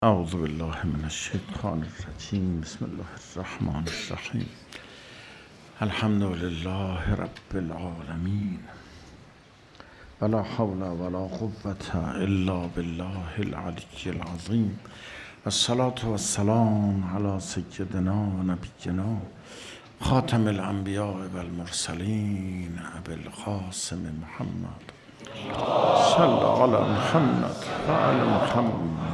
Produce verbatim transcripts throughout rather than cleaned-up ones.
اعوذ بالله من الشیطان الرجیم. بسم الله الرحمن الرحیم. الحمد لله رب العالمین ولا حول ولا قوة الا بالله العلی العظیم. الصلاة والسلام علی سیدنا و نبینا خاتم الانبیاء والمرسلین ابی القاسم محمد صلی علی محمد و علی محمد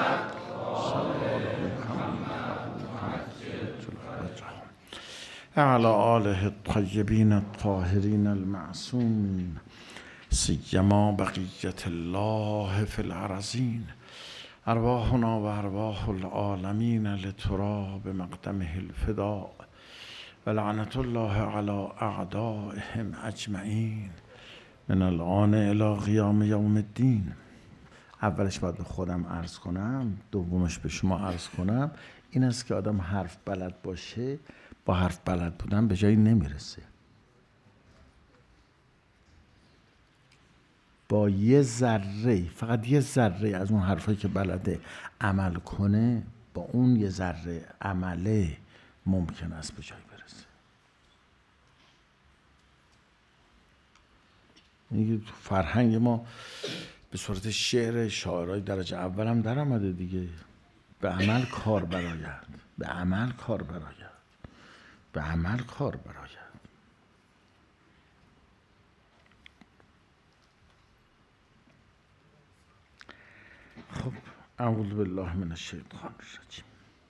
على آله الطيبين الطاهرين المعصومين سيما بقية الله في الأرضين. أرواحنا وأرواح العالمين لتراب مقدمه الفداء ولعنة الله على أعدائهم أجمعين من الآن إلى قیام یوم الدین. اولش باید به خودم عرض کنم، دومش به شما عرض کنم. این است که آدم حرف بلد باشه، با حرف بلد بودن به جایی نمیرسه. با یه ذره، فقط یه ذره از اون حرفایی که بلده عمل کنه، با اون یه ذره عمله ممکن است به جایی برسه. میگه تو فرهنگ ما به صورت شعر شاعرای درجه اول هم در آمده دیگه. به عمل کار برآید، به عمل کار برآید، به عمل کار برآید. خب اعوذ بالله من الشیطان الرجیم.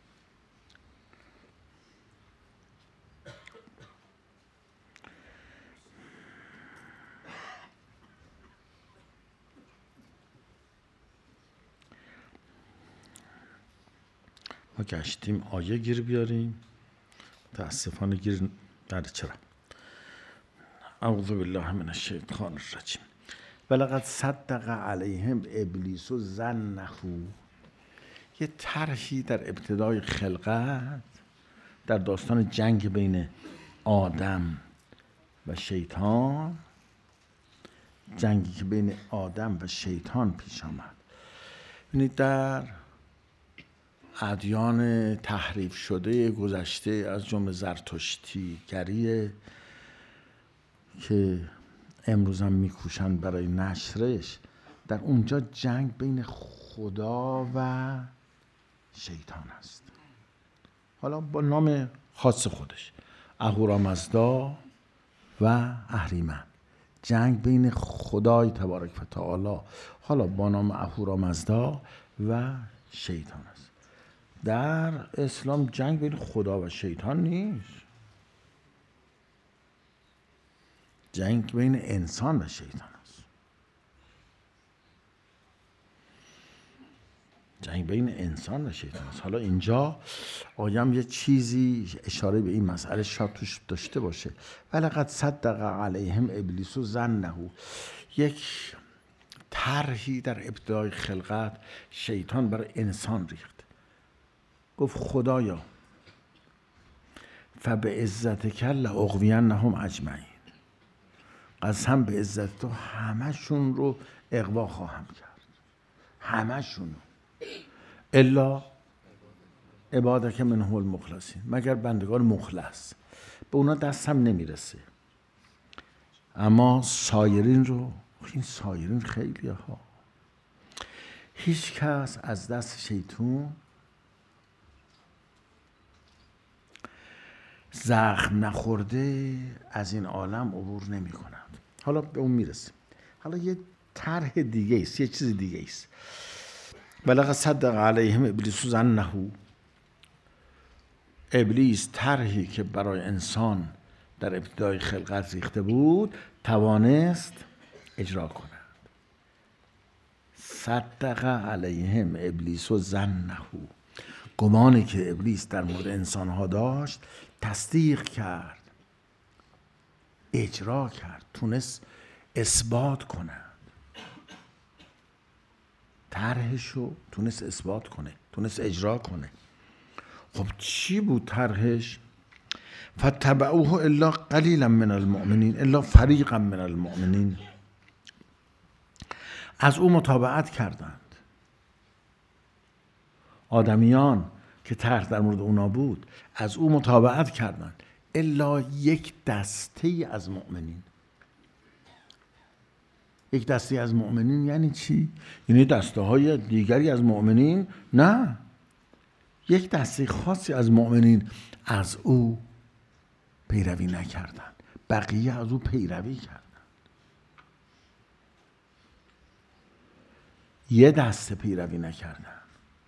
ما گشتیم آیه گیر بیاریم، متاسفانه گیر نده. چرا؟ اعوذ بالله من الشیطان الرجیم. ولقد صدق علیهم ابلیس ظنه. یه طرحی در ابتدای خلقت، در داستان جنگ بین آدم و شیطان، جنگی که بین آدم و شیطان پیش آمد. ببینید در ادیان تحریف شده گذشته از جمله زرتشتی گریه که امروز هم میکوشن برای نشرش، در اونجا جنگ بین خدا و شیطان است. حالا با نام خاص خودش، اهورامزدا و اهریمن. جنگ بین خدای تبارک و تعالی، حالا با نام اهورامزدا و شیطان است. در اسلام جنگ بین خدا و شیطان نیست، جنگ بین انسان و شیطان است. جنگ بین انسان و شیطان است. حالا اینجا آیم یه چیزی اشاره به این مسئله شاید توش داشته باشه. ولقد صدق علیهم ابلیس ظنه. یک طرحی در ابتدای خلقت شیطان برای انسان ریخت. گفت خدایا فبعزتک لاغوینهم اجمعین، قسم به عزت تو همشون رو اغوا خواهم کرد، همشون رو، الا عبادک منهم المخلصین، مگر بندگان مخلص. به اونا دستم نمیرسه، اما سایرین رو، این سایرین خیلی ها، هیچ کس از دست شیطان زخم نخورده از این عالم عبور نمی کند. حالا به اون میرسیم. حالا یه طرح دیگه است، یه چیز دیگه است. ولقد صدق علیهم ابلیس ظنه. ابلیس طرحی که برای انسان در ابتدای خلقت ریخته بود توانست اجرا کند. صدق علیهم ابلیس ظنه. گمانی که ابلیس در مورد انسانها داشت تصدیق کرد، اجرا کرد، تونست اثبات کند. طرحشو تونست اثبات کنه، تونست اجرا کنه. خب چی بود طرحش؟ فتبعوه الا قلیلا من المؤمنین الا فریقا من المؤمنین. از او متابعت کردند آدمیان که طرح در مورد اونا بود از او متابعت کردند الا یک دسته از مؤمنین. یک دسته از مؤمنین یعنی چی؟ یعنی دسته های دیگری از مؤمنین؟ نه، یک دسته خاصی از مؤمنین از او پیروی نکردند، بقیه از او پیروی کردند. یه دسته پیروی نکردند،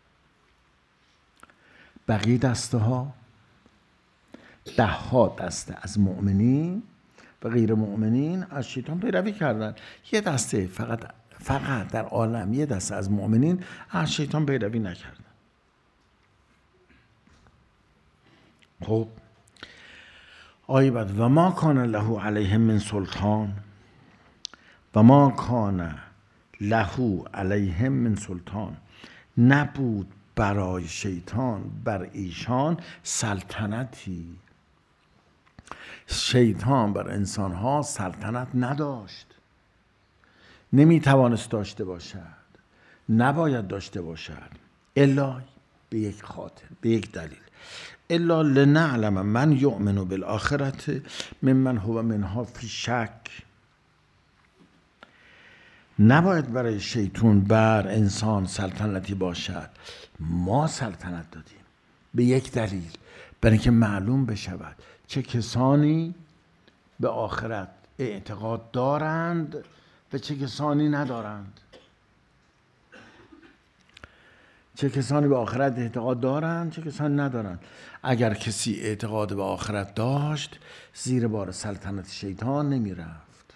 بقیه دسته ها، ده ها دسته از مؤمنین و غیر مؤمنین از شیطان پیروی کردند. یه دسته فقط فقط در عالم یه دسته از مؤمنین از شیطان پیروی نکردند. خب آیه بعد و ما کان له علیهم من سلطان و ما کان له علیهم من سلطان، نبود برای شیطان بر ایشان سلطنتی. شیطان بر انسانها سلطنت نداشت، نمیتوانست داشته باشد، نباید داشته باشد، الا به یک خاطر، به یک دلیل، الا لنعلم من یؤمن بالآخرة ممن هو منها فی شک. نباید برای شیطان بر انسان سلطنتی باشد. ما سلطنت دادیم به یک دلیل، برای اینکه معلوم بشود چه کسانی به آخرت اعتقاد دارند و چه کسانی ندارند. چه کسانی به آخرت اعتقاد دارند، چه کسانی ندارند. اگر کسی اعتقاد به آخرت داشت زیر بار سلطنت شیطان نمی رفت،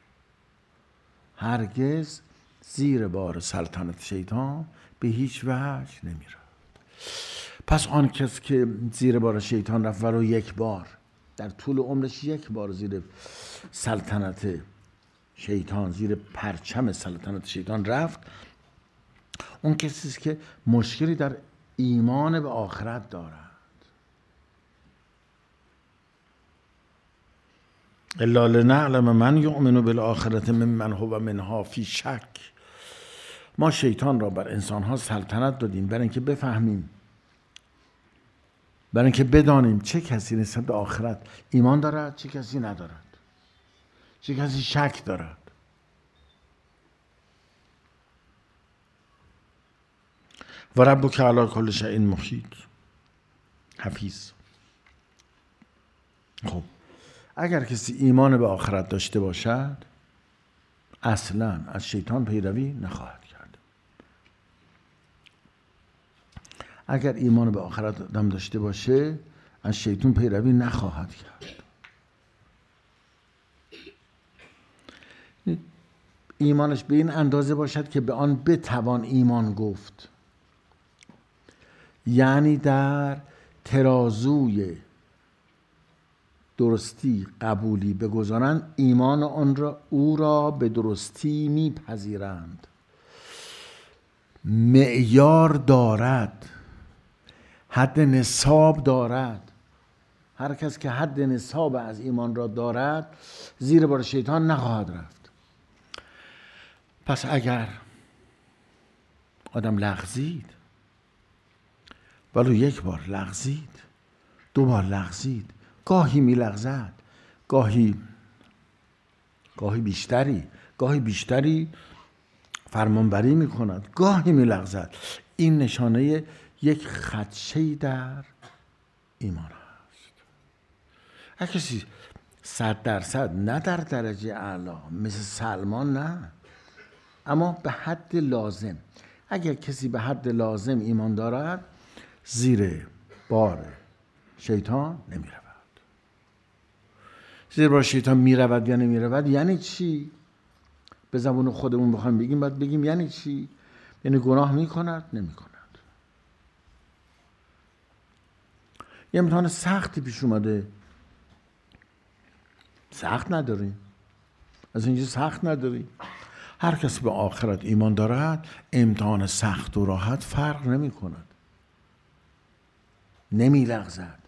هرگز زیر بار سلطنت شیطان به هیچ وجه نمی رفت. پس آن کس که زیر بار شیطان رفت ولو یک بار، در طول عمرش یک بار زیر سلطنت شیطان، زیر پرچم سلطنت شیطان رفت، اون کسی است که مشکلی در ایمان به آخرت دارد. الا لنعلم من یؤمن بالآخرة ممن هو منها فی شک. ما شیطان را بر انسانها سلطنت دادیم برای اینکه بفهمیم، برای اینکه بدانیم چه کسی نسبت به آخرت ایمان دارد، چه کسی ندارد، چه کسی شک دارد. و ربک علی کل شیء محیط، حفیظ. خب اگر کسی ایمان به آخرت داشته باشد اصلا از شیطان پیروی نخواهد کرد. اگر ایمان به آخرت آدم داشته باشه از شیطان پیروی نخواهد کرد. ایمانش به این اندازه باشد که به آن بتوان ایمان گفت، یعنی در ترازوی درستی قبولی بگذارند، ایمان آن را او را به درستی میپذیرند. معیار دارد، حد نصاب دارد. هر کس که حد نصاب از ایمان را دارد زیر بار شیطان نخواهد رفت. پس اگر آدم لغزید، ولو یک بار لغزید، دو بار لغزید، گاهی می لغزد، گاهی گاهی بیشتری گاهی بیشتری فرمانبری می کند، گاهی می لغزد، این نشانه یک خدشه‌ای در ایمان است. اگه کسی صد درصد، نه در درجه اعلا مثل سلمان، نه، اما به حد لازم، اگر کسی به حد لازم ایمان دارد زیر بار شیطان نمی رود. زیر بار شیطان می رود یا نمی رود یعنی چی؟ به زبان خودمون بخوایم بگیم باید بگیم یعنی چی؟ یعنی گناه می کند؟ نمی کند. یه امتحان سختی پیش اومده، سخت نداریم، از اینجا سخت نداریم. هر کسی به آخرت ایمان دارد امتحان سخت و راحت فرق نمی کند، نمی لغزد،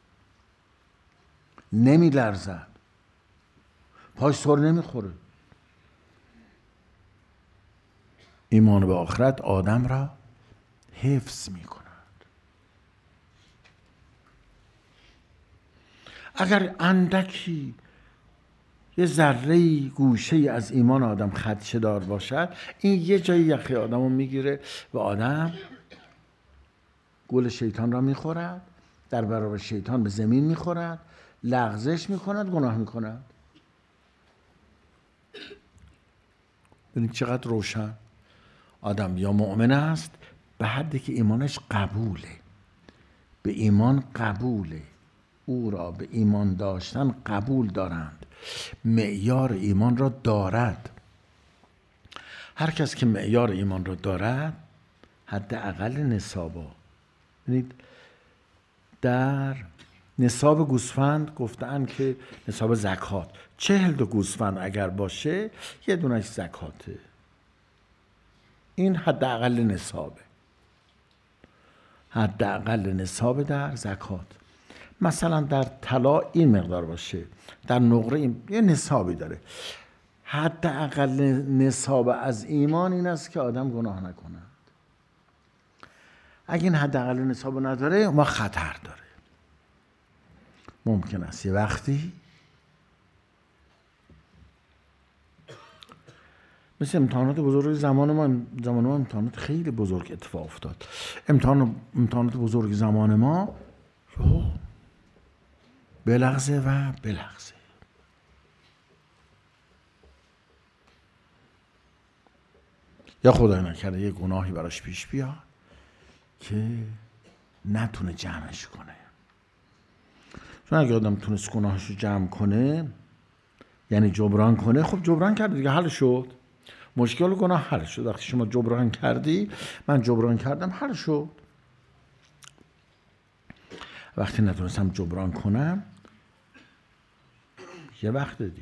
نمی لرزد، پاش سر نمی خوره. ایمان به آخرت آدم را حفظ می کند. اگر اندکی یه ذره گوشه از ایمان آدم خدشه دار باشد، این یه جای یخه آدم رو میگیره و آدم گول شیطان را میخورد، در برابر شیطان به زمین میخورد، لغزش میکند، گناه میکند. ببینید چقدر روشن. آدم یا مؤمن است به حدی که ایمانش قبوله، به ایمان قبوله، او را به ایمان داشتن قبول دارند، معیار ایمان را دارد. هر کس که معیار ایمان را دارد حداقل نصابا. ببینید در نصاب گوسفند گفتن که نصاب زکات چهل تا گوسفند اگر باشه یه دونش زکاته. این حداقل نصابه، حداقل نصاب در زکات. مثلا در طلا این مقدار باشه، در نقره این یه نصابی داره. حداقل نصاب از ایمان این است که آدم گناه نکنه. اگه این حداقل نصاب نداره ما خطر داره. ممکن است یه وقتی مثل امتحانات بزرگ زمان ما، زمان ما امتحانات خیلی بزرگ اتفاق افتاد. امتحان امتحانات بزرگ زمان ما بلغزه و بلغزه. یا خدای نکرده یه گناهی براش پیش بیاد که نتونه جمعش کنه. چون اگه آدم تونست گناهش رو جمع کنه یعنی جبران کنه، خب جبران کرده دیگه، حل شد. مشکل گناه حل شد. وقتی شما جبران کردی، من جبران کردم، حل شد. وقتی نتونستم جبران کنم یه وقت دیگه.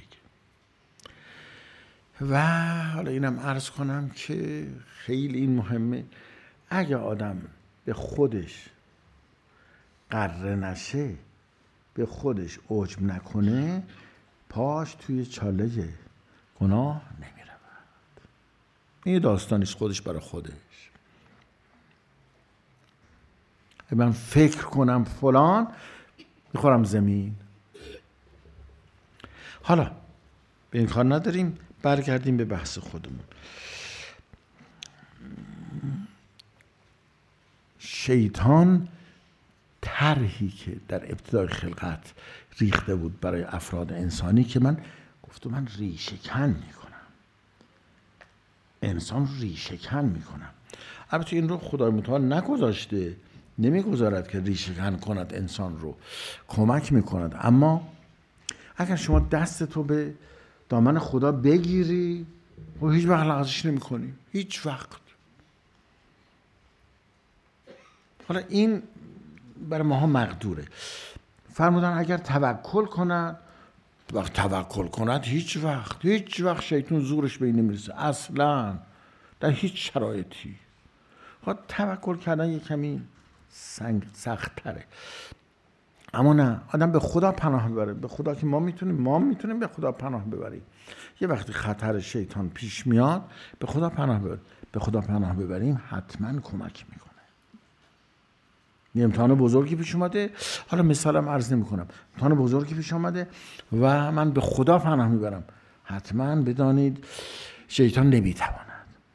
و حالا اینم عرض کنم که خیلی این مهمه، اگه آدم به خودش قره نشه، به خودش عجب نکنه، پاش توی چاله گناه نمیره. این داستانیست خودش برای خودش. من فکر کنم فلان میخورم زمین. حالا به این کار نداریم، برگردیم به بحث خودمون. شیطان طرحی که در ابتدای خلقت ریخته بود برای افراد انسانی که من گفتم من ریشه کن میکنم، انسان ریشه کن میکنم. البته این رو خدای متعال نگذاشته، نمیگذارد که ریشه کن کند انسان رو، کمک میکند. اما اگر شما دستتو به دامن خدا بگیری و هیچ وقت لغزش نمی کنی، هیچ وقت. حالا این برای ماها مقدوره. فرمودن اگر توکل کند، وقت توکل کند هیچ وقت هیچ وقت شیطان زورش به این نمیرسه اصلا، در هیچ شرایطی. خب توکل کردن یه کمی سخت تره. اما نه، آدم به خدا پناه ببره، به خدا که ما میتونیم ما میتونیم به خدا پناه ببریم. یه وقتی خطر شیطان پیش میاد به خدا پناه ببریم، به خدا پناه ببریم حتما کمک میکنه. یه امتحان بزرگی پیش اومده، حالا مثالم عرض نمی کنم، امتحان بزرگی پیش اومده و من به خدا پناه میبرم، حتما بدانید شیطان نمیتواند.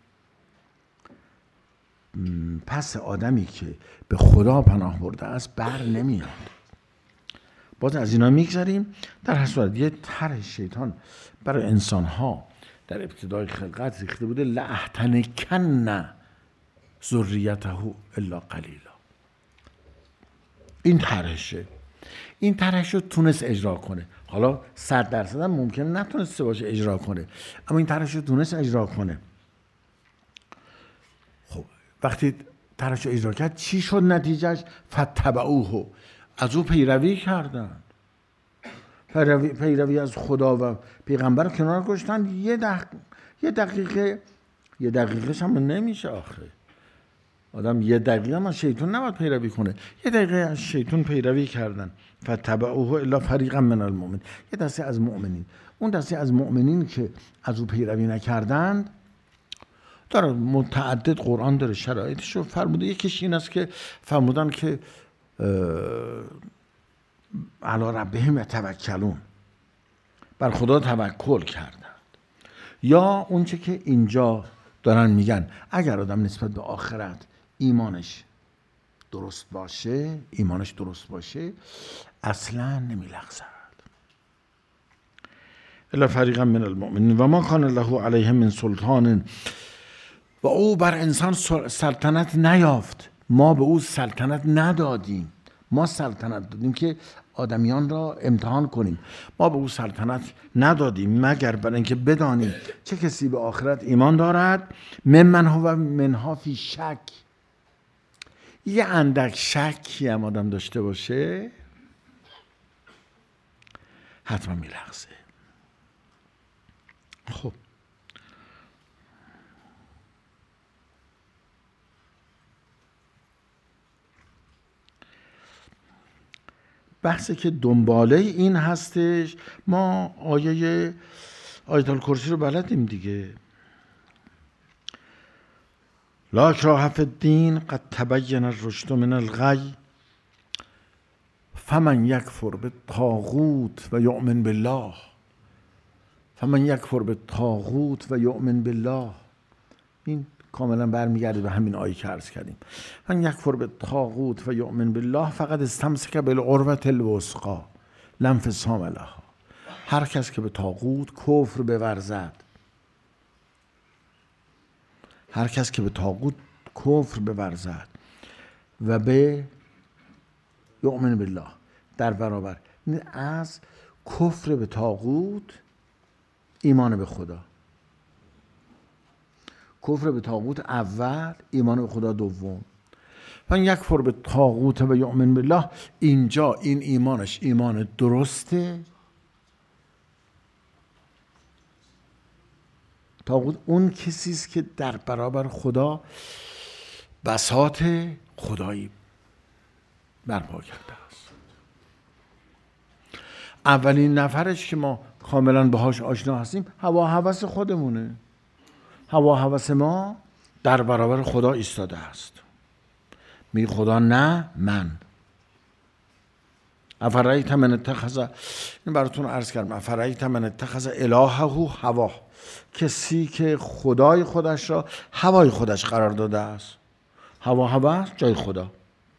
پس آدمی که به خدا پناه برده است بر نمیاد. باز از اینا میگذاریم. در هر صورت یه طرح شیطان برای انسان ها در ابتدای خلقت ریخته بوده، لأحتنکن ذریته الا قلیلا. این طرحشه، این طرحش رو تونست اجرا کنه. حالا صد درصد هم ممکنه نتونسته باشه اجرا کنه، اما این طرحش رو تونست اجرا کنه. خب وقتی طرحش رو اجرا کرد چی شد نتیجهش؟ فتبعوه، از او پیروی کردن، پیروی, پیروی از خدا و پیغمبر رو کنار گذاشتن. یه, دق... یه دقیقه یه دقیقهش هم نمیشه آخه. آدم یه دقیقه هم از شیطان نباید پیروی کنه. یه دقیقه از شیطان پیروی کردن. فتبعوه الا فریقا من المؤمنین، یه دسته از مؤمنین. اون دسته از مؤمنین که از او پیروی نکردند، داره متعدد قرآن داره شرایطش رو فرموده. یکیش این است که فرمودن که علی ربهم یتوکلون، بر خدا توکل کردند. یا اونچه که اینجا دارن میگن اگر آدم نسبت به آخرت ایمانش درست باشه، ایمانش درست باشه اصلا نمیلغزد. الا فریقا من المؤمنین و ما کان له علیهم من سلطان، و او بر انسان سلطنت نیافت. ما به او سلطنت ندادیم، ما سلطنت دادیم که آدمیان را امتحان کنیم. ما به او سلطنت ندادیم مگر برای اینکه بدانیم چه کسی به آخرت ایمان دارد. ممن هو منها فی شک، یه اندک شکی هم آدم داشته باشه حتما میلغزه. خب بحثی که دنباله این هستش، ما آیه آیت الکرسی رو بلدیم دیگه. لا اکراه فی الدین قد تبین الرشد من الغی فمن یکفر بالطاغوت و یؤمن بالله، فمن یکفر بالطاغوت و یؤمن بالله. این کاملا برمیگرده به همین آیه که عرض کردیم. من یکفر بالطاغوت و یؤمن بالله فقد استمسک بالعروة الوثقی لا انفصام لها. هر کس که به طاغوت کفر بورزد، هر کس که به طاغوت کفر بورزد و به یؤمن بالله در برابر از کفر به طاغوت ایمان به خدا، کفر به طاغوت اول، ایمان به خدا دوم. من یکفر به طاغوت و یؤمن بالله، اینجا این ایمانش ایمان درسته. طاغوت اون کسی است که در برابر خدا بساط خدایی برپا کرده است. اولین نفرش که ما کاملا باهاش آشنا هستیم هوا هوس خودمونه. هوا هوس ما در برابر خدا ایستاده است. میگه خدا نه، من. افرایت من اتخذ، این براتون عرض کردم، افرایت من اتخذ الهه هوا، کسی که خدای خودش را هوای خودش قرار داده است. هوا هوا جای خدا.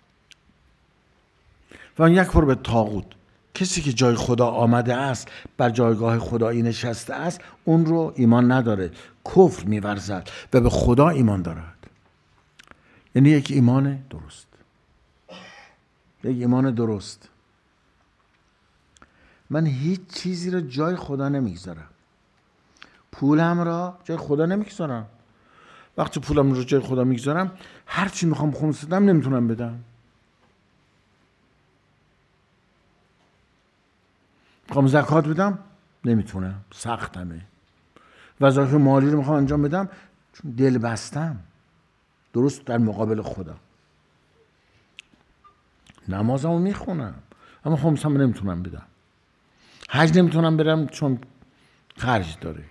و اون یکفر به طاغوت، کسی که جای خدا آمده است، بر جایگاه خدایی نشسته است، اون رو ایمان نداره، کفر می‌ورزد و به خدا ایمان دارد. یعنی یک ایمان درست، یک ایمان درست. من هیچ چیزی رو جای خدا نمیگذارم. پولم را جای خدا نمیگذارم. وقتی پولم رو جای خدا میگذارم، هر چی میخوام خمس بدم نمیتونم بدم. میخوام زکات بدم نمیتونم، سختمه. وظایف مالی رو میخوام انجام بدم چون دل بستم، درست در مقابل خدا. نمازمو میخونم اما خمسم نمیتونم بدم. حج نمیتونم برم چون خرج داره.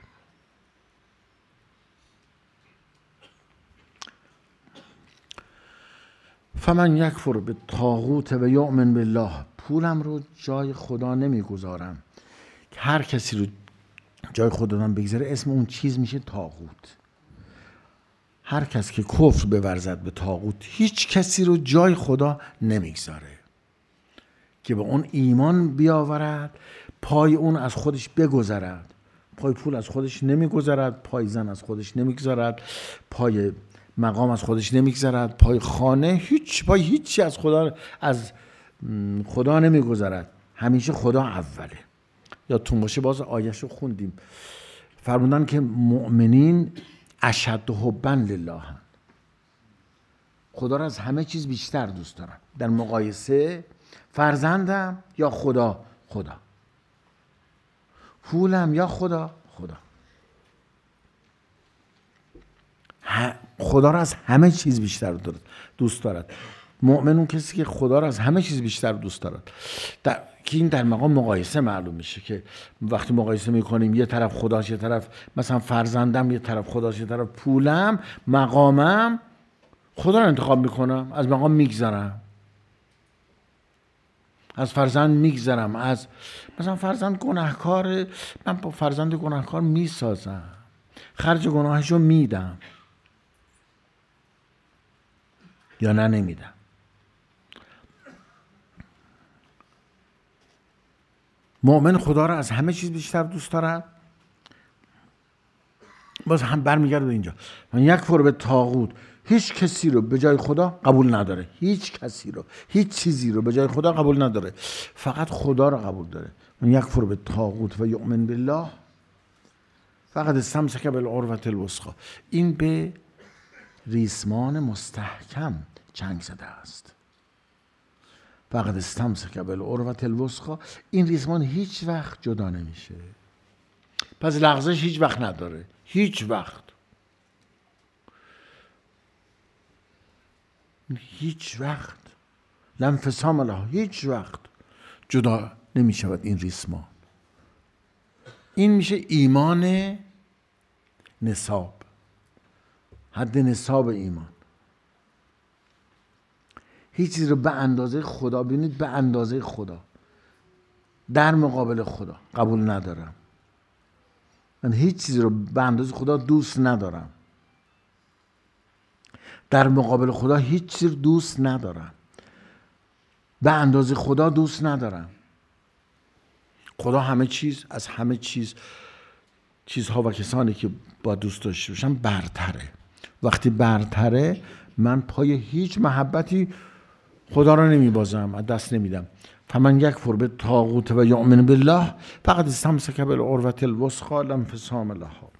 فمن یکفر به طاغوت و یؤمن بالله، پولم رو جای خدا نمیگذارم. هر کسی رو جای خدا بگذاره اسم اون چیز میشه طاغوت. هر کس که کفر بورزد به طاغوت، هیچ کسی رو جای خدا نمیگذاره که به اون ایمان بیاورد، پای اون از خودش بگذرد. پای پول از خودش نمیگذرد، پای زن از خودش نمیگذرد، پای مقام از خودش نمیگذرد، پای خانه، هیچ پای هیچی از خدا از خدا نمیگذرد. همیشه خدا اوله. یادتون باشه باز آیه‌شو خوندیم، فرمودن که مؤمنین اشد حبا لله، خدا را از همه چیز بیشتر دوست دارن. در مقایسه فرزندم یا خدا، خدا. پولم یا خدا، خدا. خدا را از همه چیز بیشتر دوست دارد. مؤمن اون کسی که خدا را از همه چیز بیشتر دوست دارد. در که این در مقام مقایسه معلوم میشه که وقتی مقایسه میکنیم یه طرف خداست، یه طرف مثلا فرزندم، یه طرف خداست، یه طرف پولم، مقامم، خدا رو انتخاب میکنم، از مقام میگذرم. از فرزند میگذرم، از مثلا فرزند گناهکار، من با فرزند گناهکار میسازم، خرج گناهشو میدم یا نه نمیدم. مؤمن خدا رو از همه چیز بیشتر دوست دارد. باز هم برمیگرده به اینجا، من یک فور به طاغوت، هیچ کسی رو به جای خدا قبول نداره، هیچ کسی رو، هیچ چیزی رو به جای خدا قبول نداره، فقط خدا رو قبول داره. من یک فور به طاغوت و یؤمن بالله فقط استمسک بالعروة الوثقی، این به ریسمان مستحکم چنگ زده است. فقط استمسک بالعروة الوثقی، این ریسمان هیچ وقت جدا نمیشه، پس لغزش هیچ وقت نداره، هیچ وقت، هیچ وقت لانفصام له، هیچ وقت جدا نمی شود این ریسمان. این میشه ایمان نصاب، حد نصاب ایمان. هیچ چیز رو به اندازه خدا، ببینید به اندازه خدا، در مقابل خدا قبول ندارم. من هیچ چیز رو به اندازه خدا دوست ندارم، در مقابل خدا هیچ چیز دوست ندارم، به اندازه خدا دوست ندارم. خدا همه چیز، از همه چیز، چیزها و کسانی که با دوست داشته باشم برتره. وقتی برتره من پای هیچ محبتی خدا را نمیبازم، از دست نمیدم. فمن یکفر بالطاغوت و یؤمن بالله فقد استمسک بالعروة الوثقی لا انفصام لها.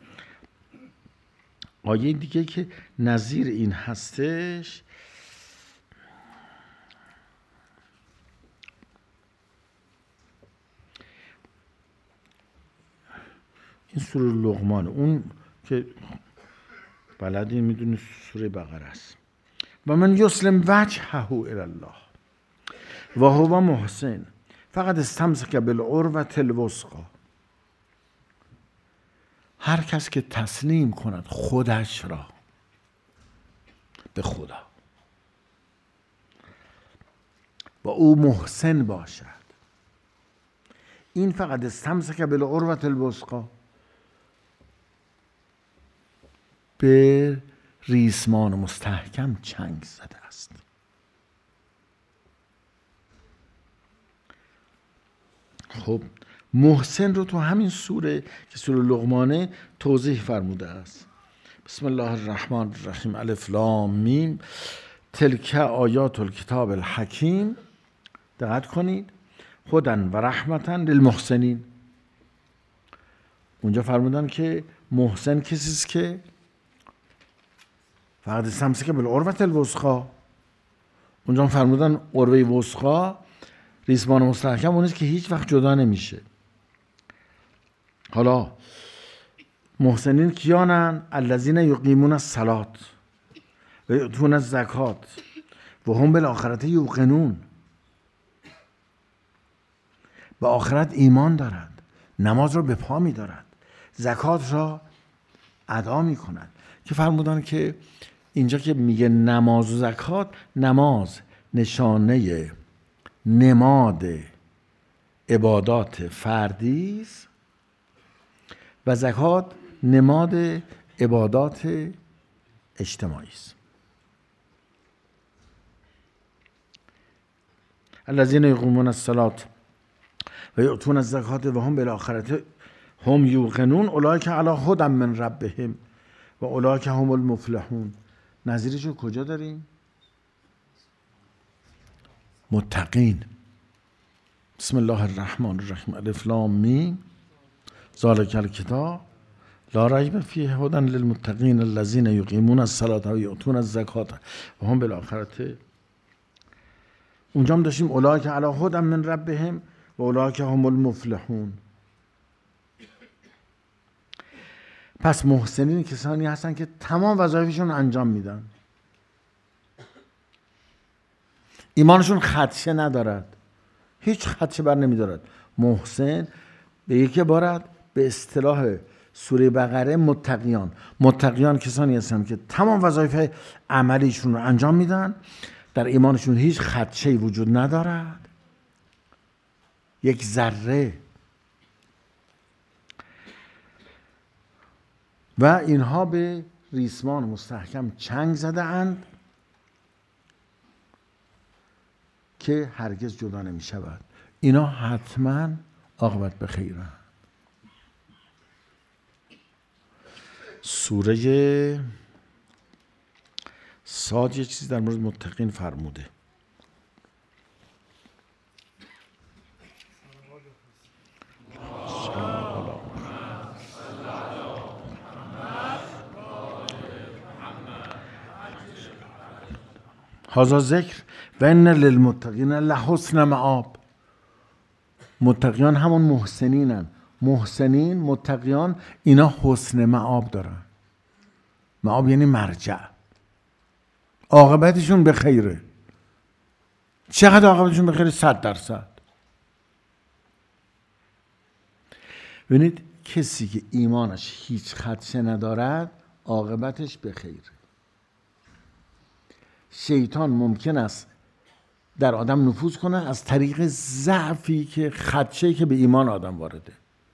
آیه دیگه که نظیر این هستش، این سوره لقمان، اون که بلدی میدونی سوره بقره است. و من یسلم وجهه الی الله و هو محسن فقط استمسک بالعروة الوثقی. هر کس که تسلیم کند خودش را به خدا و او محسن باشد، این فقط استمسک بالعروة الوثقی، به ریسمان مستحکم چنگ زده است. خب محسن رو تو همین سوره که سوره لقمانه توضیح فرموده است. بسم الله الرحمن الرحیم، الف لام میم، تلک آیات الکتاب الحکیم. دقت کنید، هدی و رحمتا للمحسنین. اونجا فرمودن که محسن کسی است که فقط استمسک بالعروة الوثقی. اونجا فرمودن عروه وثقی، ریسمان مستحکم، اون است که هیچ وقت جدا نمیشه. حالا محسنین کیانن؟ الذین یقیمون الصلاة و یؤتون الزکات و هم بالآخرة یوقنون. به آخرت ایمان دارند، نماز رو به پا می دارند، زکات را ادا می کنند. که فرمودن که اینجا که میگه نماز و زکات، نماز نشانه نماد عبادات فردی است و زکات نماد عبادات اجتماعی است. الذین یقیمون الصلاة و یؤتون الزکات و هم بالآخرة هم یوقنون اولئک علی هدی من ربهم و اولئک هم المفلحون. نظیرش رو کجا داریم؟ متقین. بسم الله الرحمن الرحیم، الف لام میم، ذالک الکتاب لا ریب فیه هدی للمتقین الذین یقیمون الصلاة و یؤتون الزکات و هم بالآخرة. اونجا هم داشتیم اولئک علی هدی من ربهم و اولئک هم المفلحون. پس محسنین کسانی هستن که تمام وظایفشون انجام میدن، ایمانشون خدشه ندارد، هیچ خدشه بر نمیدارد. محسن به یک عبارت به اصطلاح سوره بقره متقیان. متقیان کسانی هستن که تمام وظایف عملیشون رو انجام میدن، در ایمانشون هیچ خدشه‌ای وجود ندارد یک ذره. و اینها به ریسمان مستحکم چنگ زده اند که هرگز جدا نمی شود. اینا حتما عاقبت به خیرند. سوره صاد یه چیزی در مورد متقین فرموده. هذا ذکر و ان للمتقین لحسن مآب. متقیان همون محسنینن. محسنین، متقیان، اینا حسن مآب دارن. مآب یعنی مرجع. عاقبتشون به خیره. چقدر عاقبتشون به خیره؟ صد درصد. ببینید کسی که ایمانش هیچ خدشه ندارد عاقبتش به خیره. شیطان ممکن است در آدم نفوذ کنه از طریق ضعفی که خدشه‌ای که به ایمان آدم وارده.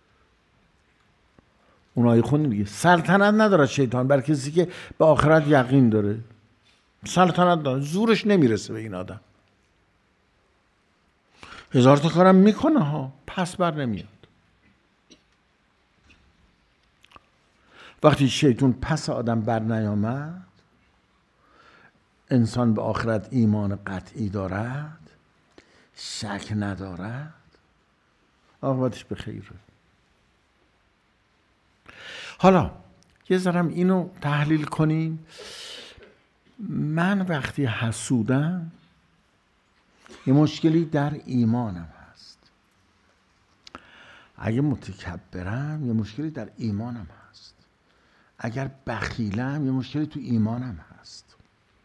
اونایی خونی میگه سلطنت نداره شیطان بر کسی که به آخرت یقین داره. سلطنت داره، زورش نمیرسه به این آدم. هزار تا کارم میکنه ها، پس بر نمیاد. وقتی شیطان پس آدم بر نیامد، انسان به آخرت ایمان قطعی دارد، شک ندارد، عاقبتش به خیره. حالا یه ذرم اینو تحلیل کنیم. من وقتی حسودم یه مشکلی در ایمانم هست. اگه متکبرم یه مشکلی در ایمانم هست. اگر بخیلم یه مشکلی تو ایمانم هست.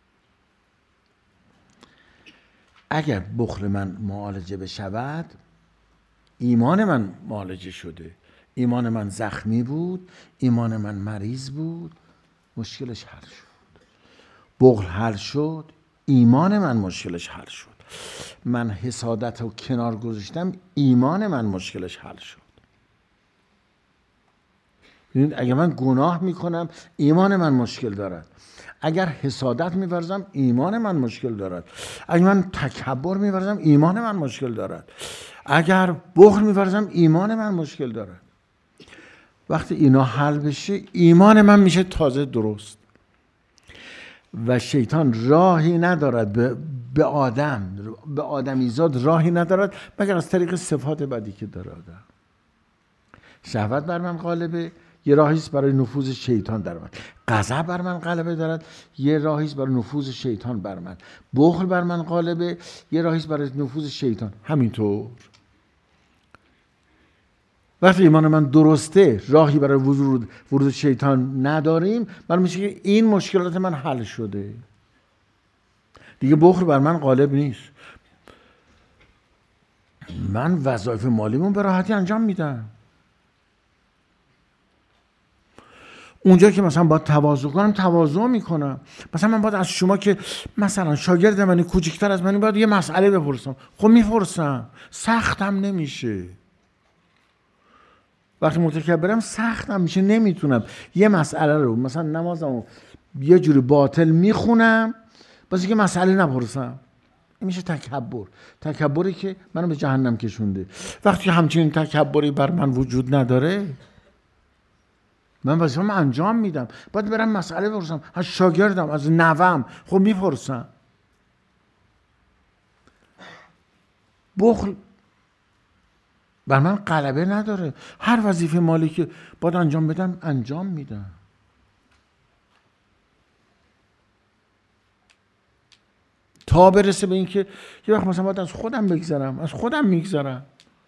اگر بخل من معالجه بشود، ایمان من معالجه شده. ایمان من زخمی بود، ایمان من مریض بود، مشکلش حل شد. بخل حل شد، ایمان من مشکلش حل شد. من حسادت رو کنار گذاشتم، ایمان من مشکلش حل شد. ببینید اگر من گناه میکنم ایمان من مشکل دارد. اگر حسادت میورزم ایمان من مشکل دارد. اگر من تکبر میورزم ایمان من مشکل دارد. اگر بخل میورزم ایمان من مشکل دارد. وقتی اینا حل بشه ایمان من میشه تازه درست. و شیطان راهی ندارد به, به آدم به آدمیزاد راهی ندارد مگر از طریق صفات بدی که داره آدم. شهوت بر من غالبه، یه راهیست برای نفوذ شیطان در من. غضب بر من غلبه دارد، یه راهیست برای نفوذ شیطان بر من. بخل بر من غالبه، یه راهیست برای نفوذ شیطان. همینطور وقتی ایمان من درسته، راهی برای ورود ورود شیطان نداریم، معلوم میشه که این مشکلات من حل شده. دیگه بخل بر من غالب نیست. من وظایف مالیمون به راحتی انجام میدم. اونجا که مثلا باید تواضع کنم تواضع میکنم. مثلا من باید از شما که مثلا شاگرد منی کوچکتر از منی باید یه مسئله بپرسم. خب میپرسم، سختم نمیشه. وقتی متکبرم سختم میشه، نمیتونم یه مسئله رو مثلا نمازمو یه جوری باطل میخونم واسه که مسئله نپرسم. این میشه تکبر. تکبری که منو به جهنم کشونده. وقتی همچین تکبری بر من وجود نداره، من وظیفه‌مو انجام میدم. باید برم مسئله بپرسم از شاگردم، از نوام. خب میپرسم. بخل بر من غلبه نداره. هر وظیفه مالی که باید انجام بدم انجام میدم. تا برسه به این که یه وقت مثلا باید از خودم بگذرم، از خودم میگذرم.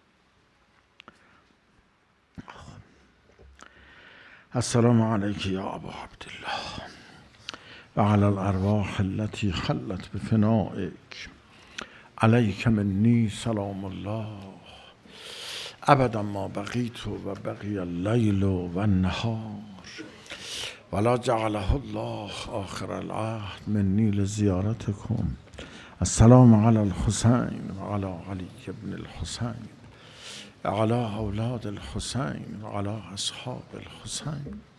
السلام علیک یا ابا عبدالله و علی الارواح التي خلت بفنائک علیک منی سلام الله ابدا ما بقیت و بقی اللیل و النهار ولا جعله الله آخر العهد منی لزیارتکم. السلام علی الحسین و علی علی ابن الحسین على اولاد الحسین و على اصحاب الحسین.